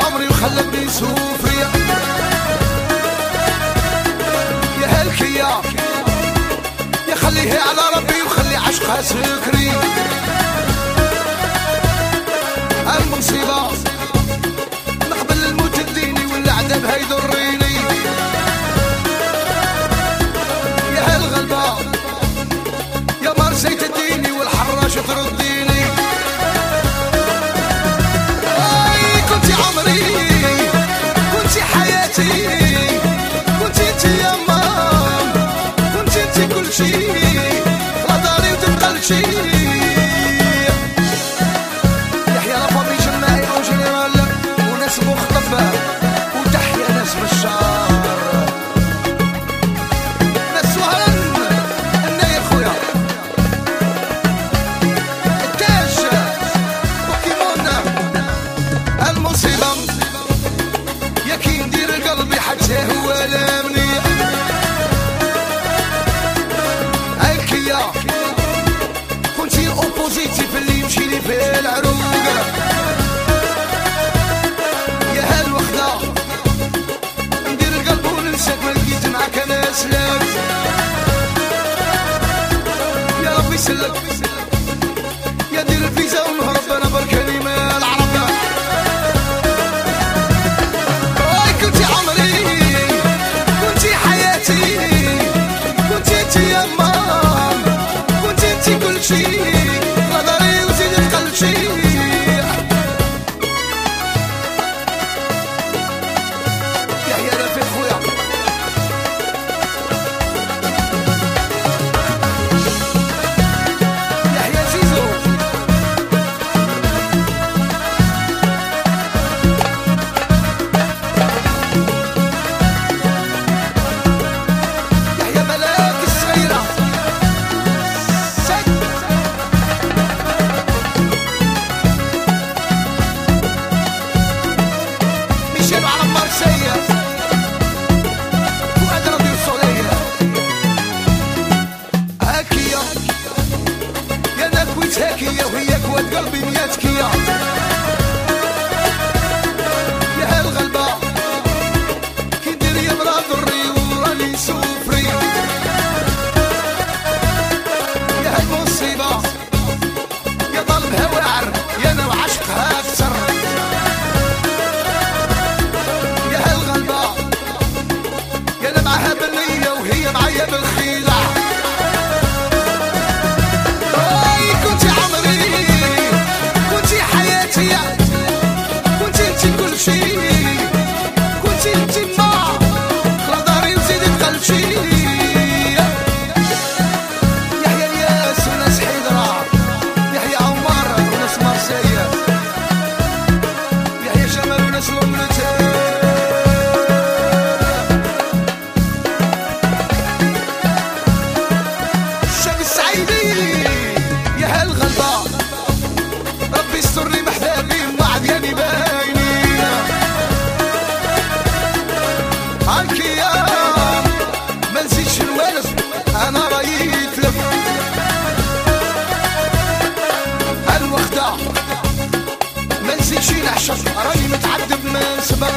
عمري وخلتني سوفرية. يا هالكيا يا خليها على ربي وخلي عشقها سكري. المصيبة نقبل الموت تديني ولا عذابها يضريني. يا هالغلبة يا مرسي تديني والحراش ترديني. اي كنتي عمري كنتي حياتي كنتي انتي يما كنتي انتي كل شي لا داري وتبقى لشي. يحيى لافامي جماعي او جنرال وناس مختلفة وتحيا ناس بالشار. ناس وهرن انا يا خويا التاج بوكيمون. المصيبة يا كي ندير قلبي حتى هو لامني. هاكيا كنتي الاوبوزيتيف اللي يمشي لي في العروق. يا هالوحدة ندير القلب وننساك ما لقيت معاك انا سلاك. يا ربي سلك يا دير الفيزا ونهرب انا بالكلمة العربية. اي كنتي عمري كنتي حياتي كنتي انتي يما كنتي انتي كل شي لا داري وزيد تقل شي. يحيى رفيق خويا يحيى زيزو يحيى ملاك الصغيرة سد ميشيل على مارسيا فؤاد ربيع الصغير. هاكيا يا نكويت هاكيا وهي كواد قلبي ميات كيا. يا هالغلبة كي ندير يا مرا ضري وراني سوفري. يا هالمصيبة يا طلبها واعر يا انا وعشقها كسر. يا هالغلبة يا انا معاها بالنية وهي معايا بالخيلة. اي كنتي عمري كنتي حياتي كنتي انتي كل شي كنتي انتي ما لا داري وزيدي بقلب شي. يحيى الياس وناس حيدرة يحيى عمار وناس مارسيا يحيى جمال وناس لومنتين. الشاب السعيدي يا هالغلبة ربي يسترني بحبابي ما عاد ياني باينين. هاكيا ما نزيدش نوالف انا رايي يتلف. هالوحدة ما نزيدش نعشق راني متعذب ما سبق.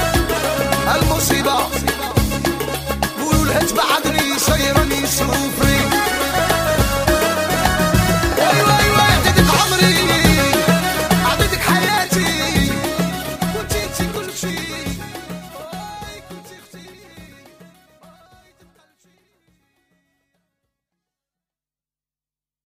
المصيبة قولوا لها تبعدني صايراني سوفري.